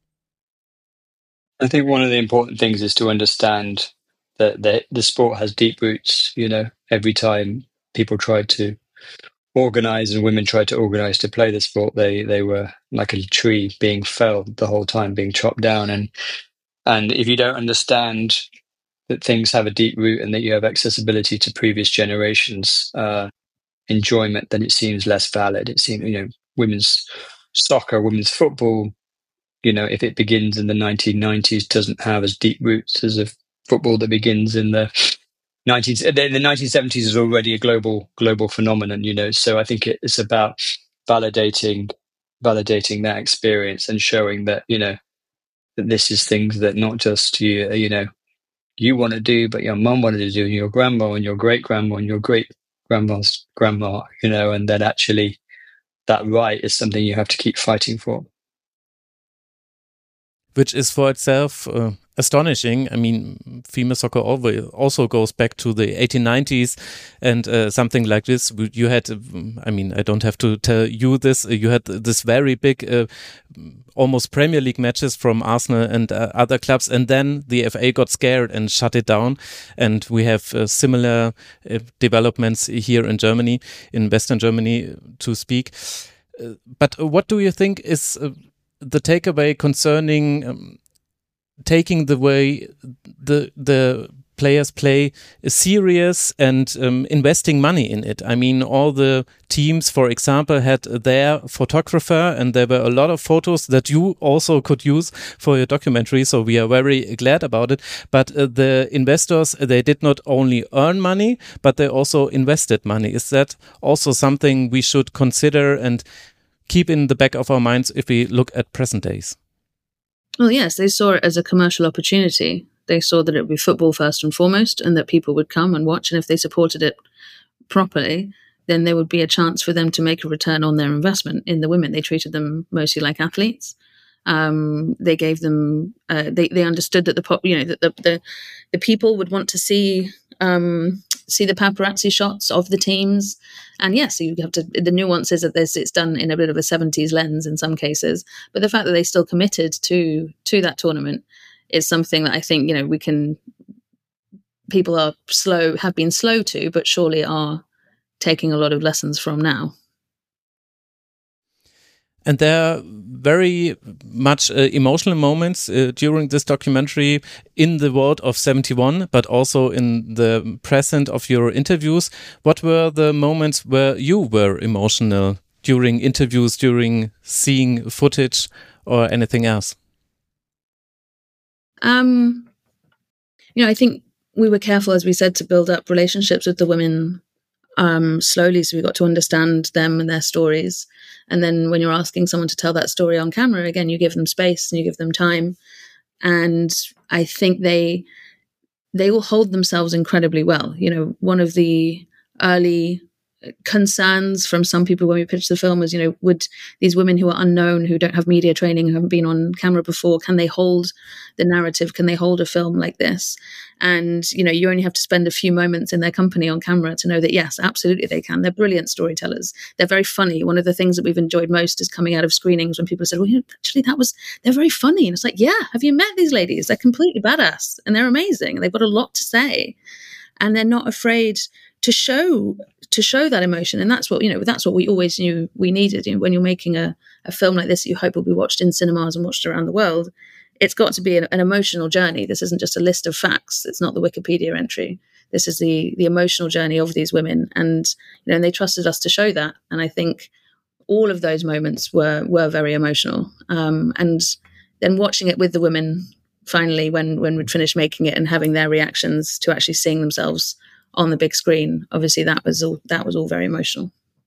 I think one of the important things is to understand that the, the sport has deep roots. You know, every time people tried to organize and women tried to organize to play the sport, they they were like a tree being felled the whole time, being chopped down. And and if you don't understand that things have a deep root and that you have accessibility to previous generations' uh, enjoyment, then it seems less valid. It seems, you know, women's soccer, women's football, you know, if it begins in the nineteen nineties, doesn't have as deep roots as a football that begins in the nineteen the nineteen seventies is already a global global phenomenon, you know. So I think it's about validating validating that experience and showing that, you know, that this is things that not just you you know you want to do, but your mum wanted to do, and your grandma and your great grandma and your great grandma's grandma, you know, and that actually that right is something you have to keep fighting for.
Which is for itself uh, astonishing. I mean, female soccer always also goes back to the eighteen nineties and uh, something like this. You had, I mean, I don't have to tell you this, you had this very big, uh, almost Premier League matches from Arsenal and uh, other clubs, and then the F A got scared and shut it down. And we have uh, similar uh, developments here in Germany, in Western Germany, to speak. Uh, but what do you think is Uh, the takeaway concerning um, taking the way the the players play is serious and um, investing money in it? I mean, all the teams, for example, had their photographer, and there were a lot of photos that you also could use for your documentary, so we are very glad about it. But uh, the investors, they did not only earn money, but they also invested money. Is that also something we should consider and keep in the back of our minds if we look at present days?
Well, yes, they saw it as a commercial opportunity. They saw that it would be football first and foremost, and that people would come and watch. And if they supported it properly, then there would be a chance for them to make a return on their investment in the women. They treated them mostly like athletes. Um, they gave them. Uh, they they understood that the pop, you know, that the the, the people would want to see. Um, see the paparazzi shots of the teams. And yes, you have to, the nuance is that this, it's done in a bit of a seventies lens in some cases, but the fact that they still committed to to that tournament is something that I think, you know, we can, people are slow, have been slow to, but surely are taking a lot of lessons from now.
And there are very much uh, emotional moments uh, during this documentary in the world of seventy-one, but also in the present of your interviews. What were the moments where you were emotional during interviews, during seeing footage or anything else?
Um, you know, I think we were careful, as we said, to build up relationships with the women um, slowly, so we got to understand them and their stories. And then when you're asking someone to tell that story on camera, again, you give them space and you give them time. And I think they they will hold themselves incredibly well. You know, one of the early concerns from some people when we pitched the film was, you know, would these women who are unknown, who don't have media training, who haven't been on camera before, can they hold the narrative? Can they hold a film like this? And, you know, you only have to spend a few moments in their company on camera to know that, yes, absolutely they can. They're brilliant storytellers. They're very funny. One of the things that we've enjoyed most is coming out of screenings when people said, well, you know, actually that was, they're very funny. And it's like, yeah, have you met these ladies? They're completely badass and they're amazing. They've got a lot to say and they're not afraid to show to show that emotion. And that's what, you know, that's what we always knew we needed. You know, when you're making a, a film like this that you hope will be watched in cinemas and watched around the world, it's got to be an, an emotional journey. This isn't just a list of facts. It's not the Wikipedia entry. This is the the emotional journey of these women, and you know, and they trusted us to show that. And I think all of those moments were were very emotional. Um, and then watching it with the women finally, when when we'd finished making it and having their reactions to actually seeing themselves on the big screen, obviously that was all that was all very emotional.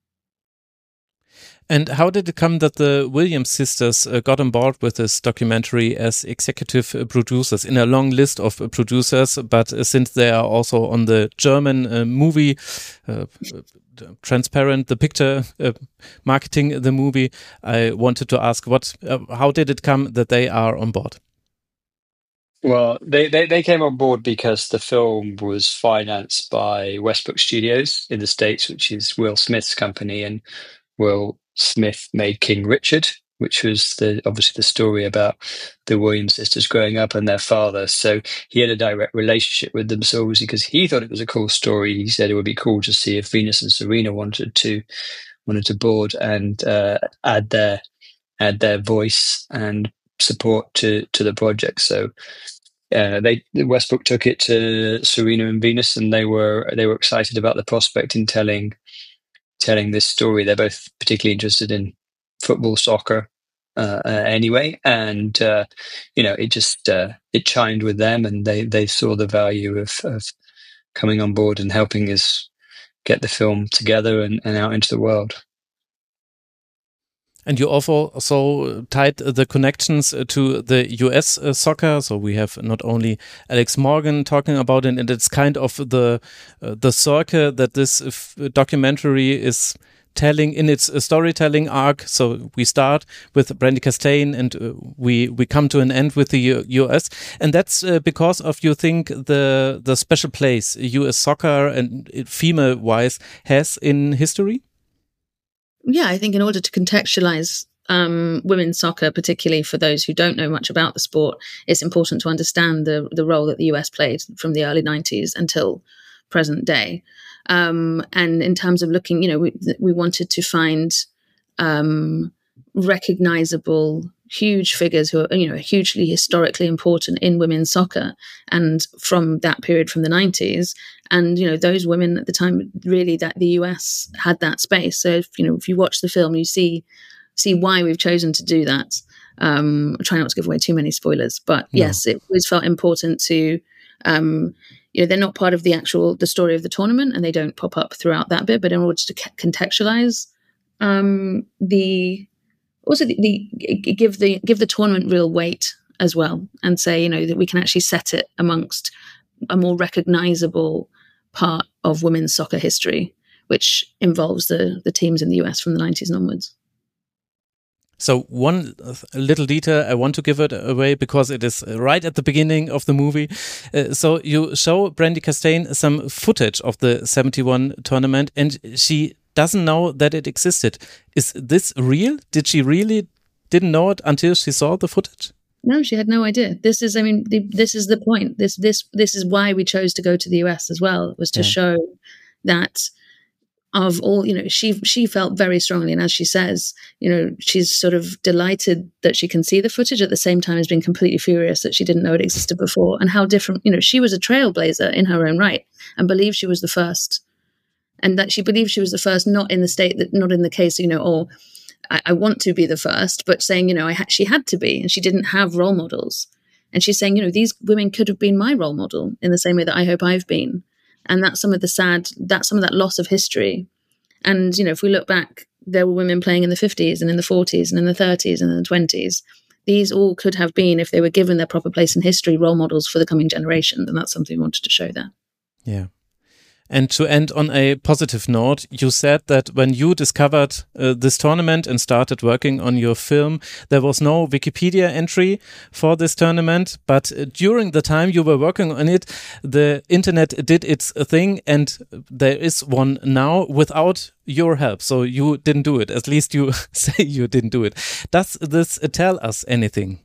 And how did it come that the Williams sisters uh, got on board with this documentary as executive uh, producers in a long list of uh, producers? But uh, since they are also on the German uh, movie, uh, Transparent, the picture, uh, marketing the movie, I wanted to ask, what, uh, how did it come that they are on board?
Well, they, they, they came on board because the film was financed by Westbrook Studios in the States, which is Will Smith's company, and Will Smith made King Richard, which was the obviously the story about the Williams sisters growing up and their father. So he had a direct relationship with them. So obviously, because he thought it was a cool story, he said it would be cool to see if Venus and Serena wanted to wanted to board and uh, add their add their voice and support to to the project. So uh, they Westbrook took it to Serena and Venus, and they were they were excited about the prospect in telling. telling this story. They're both particularly interested in football, soccer, uh, uh, anyway, and uh, you know, it just uh, it chimed with them, and they they saw the value of, of coming on board and helping us get the film together and, and out into the world.
And you also also tied the connections to the U S uh, soccer. So we have not only Alex Morgan talking about it, and it's kind of the uh, the circle that this f documentary is telling in its uh, storytelling arc. So we start with Brandi Chastain, and uh, we we come to an end with the U U S, and that's uh, because of, you think, the the special place U S soccer and female wise has in history.
Yeah, I think in order to contextualize um, women's soccer, particularly for those who don't know much about the sport, it's important to understand the the role that the U S played from the early nineties until present day. Um, and in terms of looking, you know, we, we wanted to find um, recognizable, huge figures who are, you know, hugely historically important in women's soccer, and from that period, from the nineties. And, you know, those women at the time, really, that the U S had that space. So, if, you know, if you watch the film, you see see why we've chosen to do that. Um, I try not to give away too many spoilers, but no. Yes, it always felt important to, um, you know, they're not part of the actual the story of the tournament, and they don't pop up throughout that bit. But in order to contextualize um, the also the, the give the give the tournament real weight as well, and say, you know, that we can actually set it amongst a more recognizable part of women's soccer history, which involves the the teams in the U S from the nineties and onwards.
So one little detail I want to give it away, because it is right at the beginning of the movie. Uh, so you show Brandi Chastain some footage of the seventy-one tournament, and she doesn't know that it existed. Is this real? Did she really didn't know it until she saw the footage?
No, she had no idea. This is, I mean, the, this is the point. This, this, this is why we chose to go to the U S as well, was to yeah. show that of all, you know, she, she felt very strongly. And as she says, you know, she's sort of delighted that she can see the footage, at the same time as being completely furious that she didn't know it existed before, and how different, you know, she was a trailblazer in her own right and believed she was the first, and that she believed she was the first, not in the state that, not in the case, you know, or I, I want to be the first, but saying, you know, I ha- she had to be, and she didn't have role models. And she's saying, you know, these women could have been my role model in the same way that I hope I've been. And that's some of the sad, that's some of that loss of history. And, you know, if we look back, there were women playing in the fifties and in the forties and in the thirties and in the twenties. These all could have been, if they were given their proper place in history, role models for the coming generation. And that's something we wanted to show there.
Yeah. And to end on a positive note, you said that when you discovered uh, this tournament and started working on your film, there was no Wikipedia entry for this tournament. But uh, during the time you were working on it, the internet did its thing, and there is one now without your help. So you didn't do it. At least you say you didn't do it. Does this tell us anything?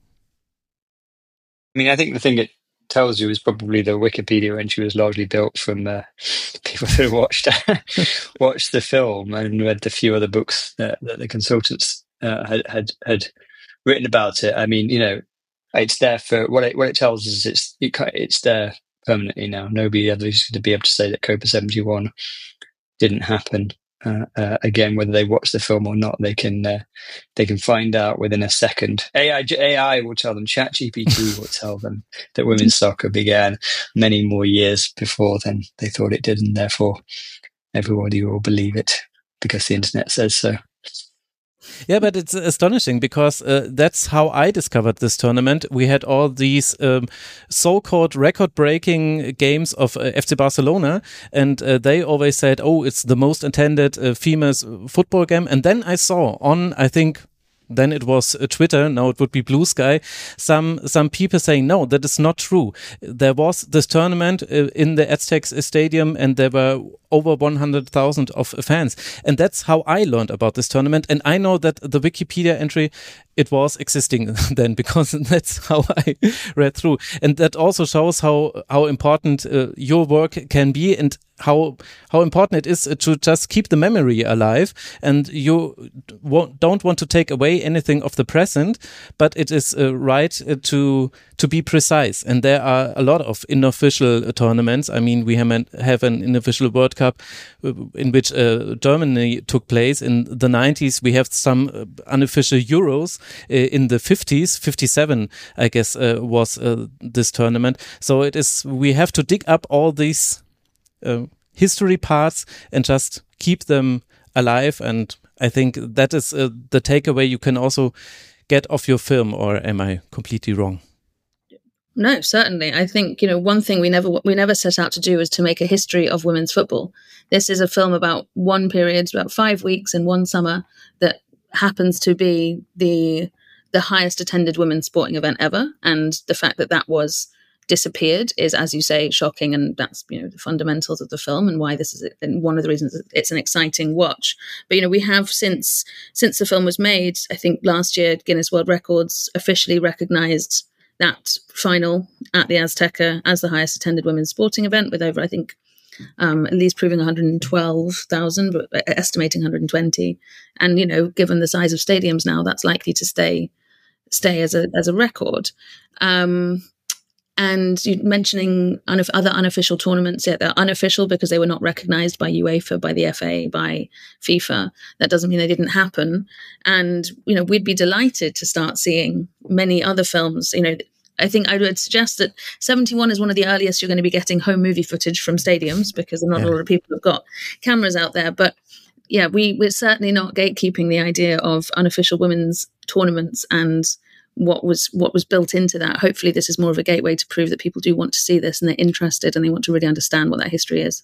I mean, I think the thing it tells you is probably the Wikipedia entry was largely built from uh, people who watched watched the film and read the few other books that, that the consultants uh, had, had had written about it. I mean, you know, it's there for what it what it tells us. It's it, it's there permanently now. Nobody ever is going to be able to say that Copa seventy-one didn't happen. Uh, uh, again, whether they watch the film or not, they can uh, they can find out within a second. A I, A I will tell them. ChatGPT will tell them that women's soccer began many more years before than they thought it did, and therefore everybody will believe it because the internet says so.
Yeah, but it's astonishing because uh, that's how I discovered this tournament. We had all these um, so-called record-breaking games of uh, F C Barcelona, and uh, they always said, oh, it's the most attended uh, female football game. And then I saw on, I think, then it was uh, Twitter, now it would be Blue Sky, some some people saying, no, that is not true. There was this tournament uh, in the Aztecs Stadium and there were over one hundred thousand of fans. And that's how I learned about this tournament. And I know that the Wikipedia entry, it was existing then because that's how I read through. And that also shows how, how important uh, your work can be and how how important it is to just keep the memory alive, and you won't, don't want to take away anything of the present, but it is uh, right uh, to to be precise. And there are a lot of unofficial uh, tournaments. I mean, we have an, have an unofficial World Cup uh, in which uh, Germany took place in the nineties. We have some uh, unofficial Euros uh, in the fifties. fifty-seven, I guess, uh, was uh, this tournament. So it is. We have to dig up all these Uh, history parts and just keep them alive, and I think that is uh, the takeaway you can also get off your film. Or am I completely wrong?
No, certainly. I think, you know, one thing we never we never set out to do is to make a history of women's football. This is a film about one period, about five weeks in one summer, that happens to be the the highest attended women's sporting event ever, and the fact that that was disappeared is, as you say, shocking, and that's, you know, the fundamentals of the film and why this is and one of the reasons it's an exciting watch. But, you know, we have since since the film was made, I think last year Guinness World Records officially recognized that final at the Azteca as the highest attended women's sporting event, with over, I think, um, at least proving one hundred twelve thousand, but estimating one hundred twenty. And, you know, given the size of stadiums now, that's likely to stay stay as a as a record. Um, And you mentioning unof- other unofficial tournaments, yeah, they're unofficial because they were not recognized by UEFA, by the F A, by FIFA. That doesn't mean they didn't happen. And, you know, we'd be delighted to start seeing many other films. You know, I think I would suggest that seventy-one is one of the earliest you're going to be getting home movie footage from stadiums, because not yeah. a lot of people have got cameras out there. But yeah, we, we're certainly not gatekeeping the idea of unofficial women's tournaments and what was what was built into that. Hopefully this is more of a gateway to prove that people do want to see this and they're interested and they want to really understand what that history is.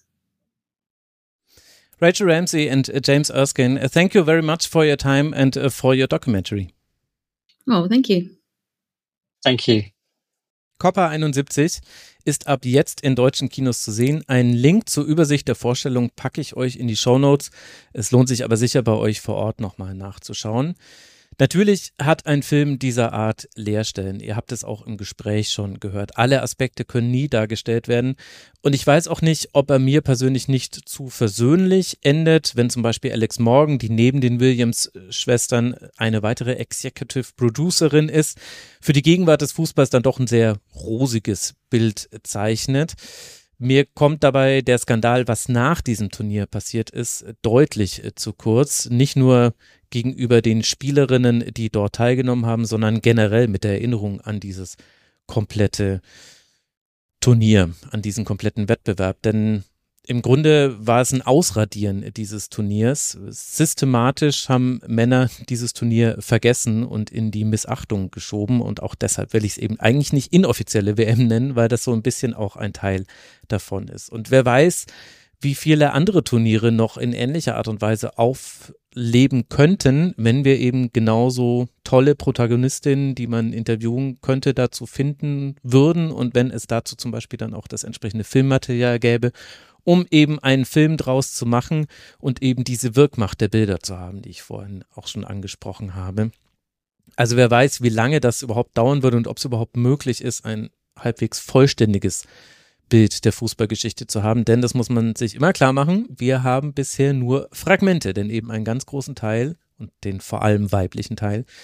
Rachel Ramsey and uh, James Erskine, uh, thank you very much for your time and uh, for your documentary.
Oh, thank you.
Thank you.
Copa einundsiebzig ist ab jetzt in deutschen Kinos zu sehen. Einen Link zur Übersicht der Vorstellung packe ich euch in die Shownotes. Es lohnt sich aber sicher bei euch vor Ort nochmal nachzuschauen. Natürlich hat ein Film dieser Art Leerstellen. Ihr habt es auch im Gespräch schon gehört. Alle Aspekte können nie dargestellt werden. Und ich weiß auch nicht, ob er mir persönlich nicht zu versöhnlich endet, wenn zum Beispiel Alex Morgan, die neben den Williams-Schwestern eine weitere Executive Producerin ist, für die Gegenwart des Fußballs dann doch ein sehr rosiges Bild zeichnet. Mir kommt dabei der Skandal, was nach diesem Turnier passiert ist, deutlich zu kurz. Nicht nur gegenüber den Spielerinnen, die dort teilgenommen haben, sondern generell mit der Erinnerung an dieses komplette Turnier, an diesen kompletten Wettbewerb. Denn im Grunde war es ein Ausradieren dieses Turniers. Systematisch haben Männer dieses Turnier vergessen und in die Missachtung geschoben, und auch deshalb will ich es eben eigentlich nicht inoffizielle W M nennen, weil das so ein bisschen auch ein Teil davon ist. Und wer weiß, wie viele andere Turniere noch in ähnlicher Art und Weise aufleben könnten, wenn wir eben genauso tolle Protagonistinnen, die man interviewen könnte, dazu finden würden, und wenn es dazu zum Beispiel dann auch das entsprechende Filmmaterial gäbe, um eben einen Film draus zu machen und eben diese Wirkmacht der Bilder zu haben, die ich vorhin auch schon angesprochen habe. Also wer weiß, wie lange das überhaupt dauern würde und ob es überhaupt möglich ist, ein halbwegs vollständiges Bild der Fußballgeschichte zu haben, denn das muss man sich immer klar machen, wir haben bisher nur Fragmente, denn eben einen ganz großen Teil und den vor allem weiblichen Teil,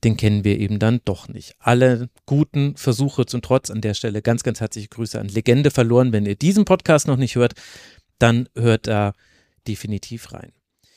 den kennen wir eben dann doch nicht. Alle guten Versuche zum Trotz an der Stelle ganz, ganz herzliche Grüße an Legende verloren. Wenn ihr diesen Podcast noch nicht hört, dann hört da definitiv rein.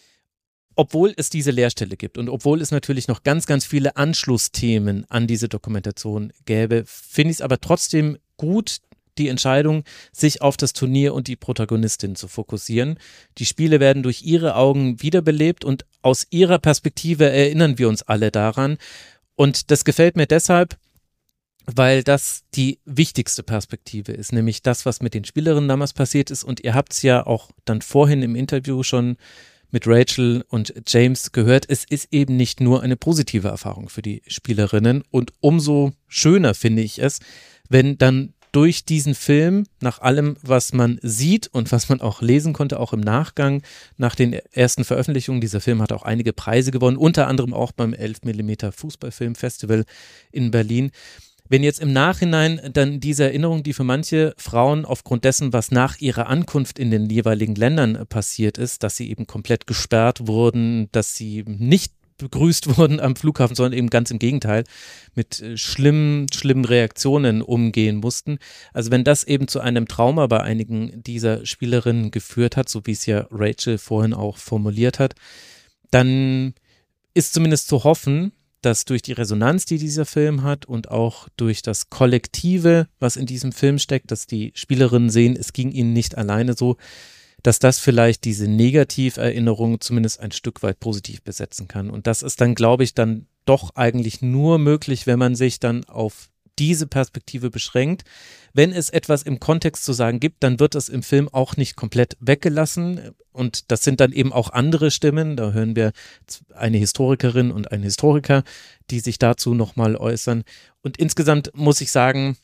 Obwohl es diese Leerstelle gibt und obwohl es natürlich noch ganz, ganz viele Anschlussthemen an diese Dokumentation gäbe, finde ich es aber trotzdem gut, die Entscheidung, sich auf das Turnier und die Protagonistin zu fokussieren. Die Spiele werden durch ihre Augen wiederbelebt und aus ihrer Perspektive erinnern wir uns alle daran. Und das gefällt mir deshalb, weil das die wichtigste Perspektive ist, nämlich das, was mit den Spielerinnen damals passiert ist. Und ihr habt es ja auch dann vorhin im Interview schon mit Rachel und James gehört, es ist eben nicht nur eine positive Erfahrung für die Spielerinnen und umso schöner finde ich es, wenn dann durch diesen Film, nach allem, was man sieht und was man auch lesen konnte, auch im Nachgang, nach den ersten Veröffentlichungen, dieser Film hat auch einige Preise gewonnen, unter anderem auch beim elf Millimeter Fußballfilmfestival in Berlin. Wenn jetzt im Nachhinein dann diese Erinnerung, die für manche Frauen aufgrund dessen, was nach ihrer Ankunft in den jeweiligen Ländern passiert ist, dass sie eben komplett gesperrt wurden, dass sie nicht begrüßt wurden am Flughafen, sondern eben ganz im Gegenteil mit schlimmen, schlimmen Reaktionen umgehen mussten. Also wenn das eben zu einem Trauma bei einigen dieser Spielerinnen geführt hat, so wie es ja Rachel vorhin auch formuliert hat, dann ist zumindest zu hoffen, dass durch die Resonanz, die dieser Film hat und auch durch das Kollektive, was in diesem Film steckt, dass die Spielerinnen sehen, es ging ihnen nicht alleine so, dass das vielleicht diese Negativerinnerung zumindest ein Stück weit positiv besetzen kann. Und das ist dann, glaube ich, dann doch eigentlich nur möglich, wenn man sich dann auf diese Perspektive beschränkt. Wenn es etwas im Kontext zu sagen gibt, dann wird es im Film auch nicht komplett weggelassen. Und das sind dann eben auch andere Stimmen. Da hören wir eine Historikerin und einen Historiker, die sich dazu nochmal äußern. Und insgesamt muss ich sagen,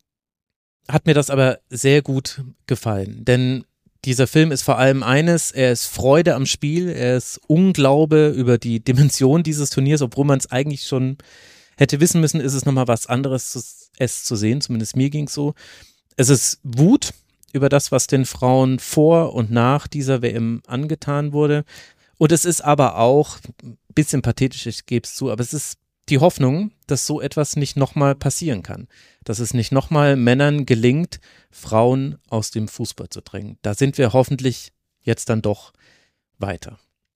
hat mir das aber sehr gut gefallen. Denn dieser Film ist vor allem eines, er ist Freude am Spiel, er ist Unglaube über die Dimension dieses Turniers, obwohl man es eigentlich schon hätte wissen müssen, ist es nochmal was anderes, zu, es zu sehen, zumindest mir ging es so. Es ist Wut über das, was den Frauen vor und nach dieser W M angetan wurde. Und es ist aber auch, ein bisschen pathetisch, ich gebe es zu, aber es ist die Hoffnung, dass so etwas nicht nochmal passieren kann. Dass es nicht nochmal Männern gelingt, Frauen aus dem Fußball zu drängen. Da sind wir hoffentlich jetzt dann doch weiter.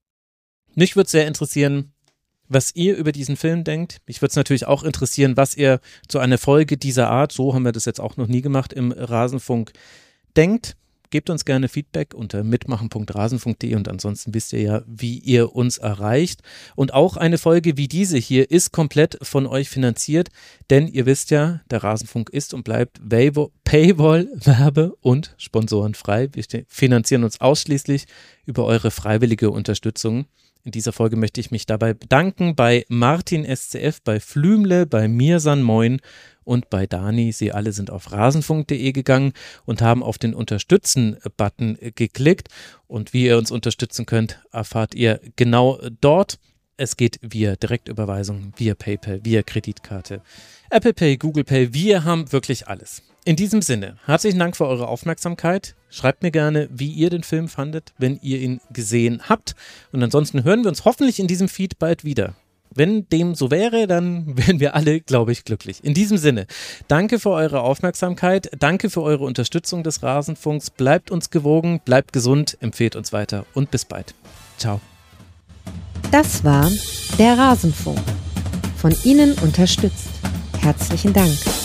Mich würde sehr interessieren, was ihr über diesen Film denkt. Mich würde es natürlich auch interessieren, was ihr zu einer Folge dieser Art, so haben wir das jetzt auch noch nie gemacht, im Rasenfunk denkt. Gebt uns gerne Feedback unter mitmachen punkt rasenfunk punkt de und ansonsten wisst ihr ja, wie ihr uns erreicht. Und auch eine Folge wie diese hier ist komplett von euch finanziert, denn ihr wisst ja, der Rasenfunk ist und bleibt Paywall, Werbe- und sponsorenfrei. Wir finanzieren uns ausschließlich über eure freiwillige Unterstützung. In dieser Folge möchte ich mich dabei bedanken bei Martin S C F, bei Flümle, bei Mirsan Moin und bei Dani. Sie alle sind auf rasenfunk punkt de gegangen und haben auf den Unterstützen-Button geklickt. Und wie ihr uns unterstützen könnt, erfahrt ihr genau dort. Es geht via Direktüberweisung, via PayPal, via Kreditkarte, Apple Pay, Google Pay. Wir haben wirklich alles. In diesem Sinne, herzlichen Dank für eure Aufmerksamkeit. Schreibt mir gerne, wie ihr den Film fandet, wenn ihr ihn gesehen habt. Und ansonsten hören wir uns hoffentlich in diesem Feed bald wieder. Wenn dem so wäre, dann wären wir alle, glaube ich, glücklich. In diesem Sinne, danke für eure Aufmerksamkeit, danke für eure Unterstützung des Rasenfunks. Bleibt uns gewogen, bleibt gesund, empfehlt uns weiter und bis bald. Ciao.
Das war der Rasenfunk. Von Ihnen unterstützt. Herzlichen Dank.